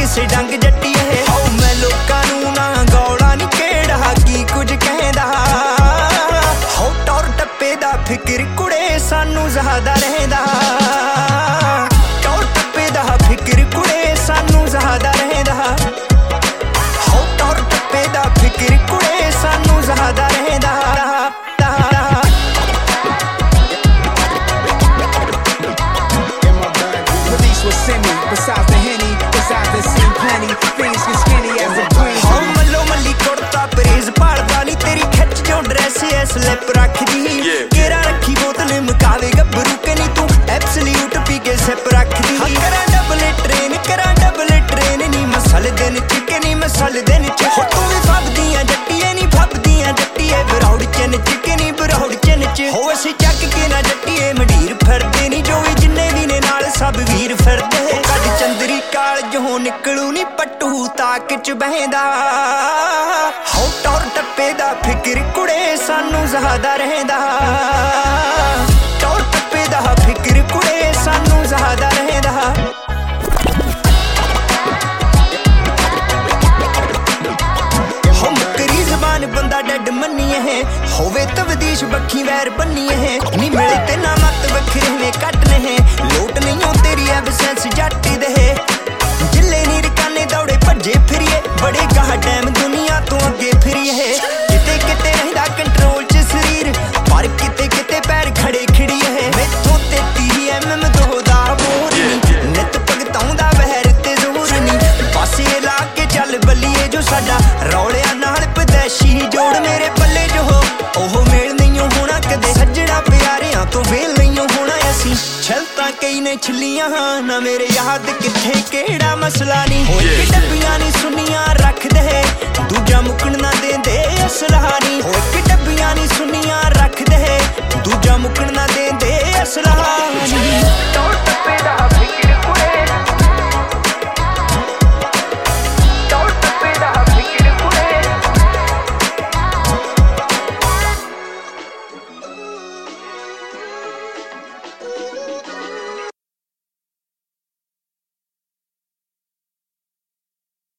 ਕਿਸੇ ਡੰਗ ਜੱਟੀਏ ਹੋ ਮੈਂ ਲੋਕਾਂ ਨੂੰ ਨਾ ਗੌਲਾ ਨੀ ਕਿਹੜਾ ਕੀ ਕੁਝ ਕਹਿੰਦਾ ਹੋ ਟੌਰ ਟੱਪੇ ਦਾ ਫਿਕਰ ਕੁੜੇ ਸਾਨੂੰ ਜ਼ਿਆਦਾ ਰਹਿੰਦਾ ਟੌਰ ਟੱਪੇ ਦਾ ਫਿਕਰ ਕੁੜੇ ਸਾਨੂੰ ਜ਼ਿਆਦਾ ਰਹਿੰਦਾ ਹੋ ਟੌਰ ਟੱਪੇ ਦਾ ਫਿਕਰ ਕੁੜੇ ਸਾਨੂੰ ਜ਼ਿਆਦਾ ਰਹਿੰਦਾ Besides the Henny, besides the seen plenty things get skinny as a breeze. ਹੋ ਮੱਲੋ ਮੱਲੀ ਕੁੜਤਾ ਪਰੇਜ਼ ਭਾਲਦਾ ਨੀ ਤੇਰੀ ਖਿੱਚ ਜੋ ਡਰੈਸ ਐ ਸਲਿੱਪ ਰੱਖਦੀ ਕੇਰਾ ਰੱਖੀ ਬੋਤਲ ਮੁਕਾਵੇ ਗੱਭਰੂ ਕਿ ਨੀ ਤੂੰ ਐਬਸੋਲਿਊਟ ਪੀ ਕੇ ਸਿਪ ਰੱਖਦੀ ਕਰਾਂ ਡਬਲ ਟ੍ਰੇਨ ਨੀ ਮਸਲ ਦਿਨ ਚ ਕਿ ਨੀ ਮਸਲ ਦਿਨ ਚ ਹੋ ਤੂੰ ਵੀ ਫੱਬਦੀਆਂ ਜੱਟੀਏ ਨੀ ਫੱਬਦੀਆਂ ਜੱਟੀਏ ਬਰੌੜ ਚੰਨ ਚ ਕਿ ਨੀ ਬਰੌੜ ਚੰਨ ਚ ਹੋ ਅਸੀਂ ਚੱਕ ਕੇ ਨਾ ਜੱਟੀਏ ਮੰਡੀਰ ਫਿਰਦੇ ਨੀ ਜੋ ਵੀ ਜਿੰਨੇ ਵੀ ਨੇ ਨਾਲ ਸਭ ਵੀਰ ਫਿਰਦੇ ਚੰਦਰੀ ਕਾਲਜ ਹੋ ਨਿਕਲੂ ਨੀ ਪੱਟੂ ਤਾਕ ਚ ਬਹਿੰਦਾ ਹੋ ਟੌਰ ਟੱਪੇ ਦਾ ਫਿਕਰ ਕੁੜੇ ਸਾਨੂੰ ਜ਼ਿਆਦਾ ਰਹਿੰਦਾ ਟੌਰ ਟੱਪੇ ਦਾ ਫਿਕਰ ਕੁੜੇ ਸਾਨੂੰ ਜ਼ਿਆਦਾ ਰਹਿੰਦਾ ਹੋ ਮੁਕਰੀ ਜ਼ਬਾਨ ਬੰਦਾ ਡੱਡ ਮੰਨੀਏ ਹੋਵੇ ਤਵਦੀਸ਼ ਬੱਖੀ ਵੈਰ ਬੰਨੀਏ ਨੀ ਮਿਲੇ ਤੇ ਨਾ ਮੱਤ ਵੱਖਰੇ ਨੇ ਕੱਟ ਨੇ ਲੋਟ ਨਹੀਂ ਹੋ ਤੇਰੀ ਐਬਸੈਂਸ ਜੱਟ ਦੇ ਜਿੱਲੇ ਨੀ ਰਕਾਨੇ ਦੌੜੇ ਭੱਜੇ ਫਿਰੀਏ ਬੜੇ ਗਾਹ ਟਾਈਮ ਦੁਨੀਆ ਤੋਂ ਅੱਗੇ ਫਿਰੀਏ ਕਿਤੇ ਕਿਤੇ ਰਹਿੰਦਾ ਕੰਟਰੋਲ ਚ ਸਰੀਰ ਪਰ ਕਿਤੇ ਕਿਤੇ ਪੈਰ ਖੜੇ ਖਿੜੀਏ ਮੈਥੋਂ 33 mm ਦੋ ਦਾ ਬੋਰ ਨੀ ਨਿਤ ਭਗਤਾਉਂਦਾ ਵਹਿਰ ਤੇ ਜ਼ੋਰ ਨੀ ਪਾਸੇ ਲਾ ਕੇ ਚੱਲ ਬੱਲੀਏ ਜੋ ਸਾਡਾ ਰੌਲਿਆਂ ਨਾਲ ਪਦੈਸ਼ੀ ਜੋੜ ਮੇਰੇ ਪੱਲੇ ਜੋ ਉਹ ਮੇਲ ਨਹੀਂ ਹੋਣਾ ਕਦੇ ਸੱਜਣਾ ਪਿਆਰਿਆਂ ਤੋਂ ਵੇਲ ਨਹੀਂ ਹੋਣਾ ਅਸੀਂ ਛਲ ਤਾਂ ਕਈ ਨੇ ਛਲੀਆਂ ਨਾ ਮੇਰੇ ਯਾਦ ਕਿੱਥੇ ਕਿਹੜਾ ਮਸਲਾ ਨਹੀਂ ਹੋਏ ਡੱਬੀਆਂ ਨੀ ਸੁਨੀਆਂ ਰੱਖਦੇ ਦੂਜਾ ਮੁੱਕਣ ਨਾ ਦੇਂਦੇ ਅਸਲਾ ਨਹੀਂ ਹੋਏ ਡੱਬੀਆਂ ਨੀ ਸੁਨੀਆਂ ਰੱਖਦੇ ਦੂਜਾ ਮੁੱਕਣ ਨਾ ਦੇਂਦੇ ਅਸਲਾ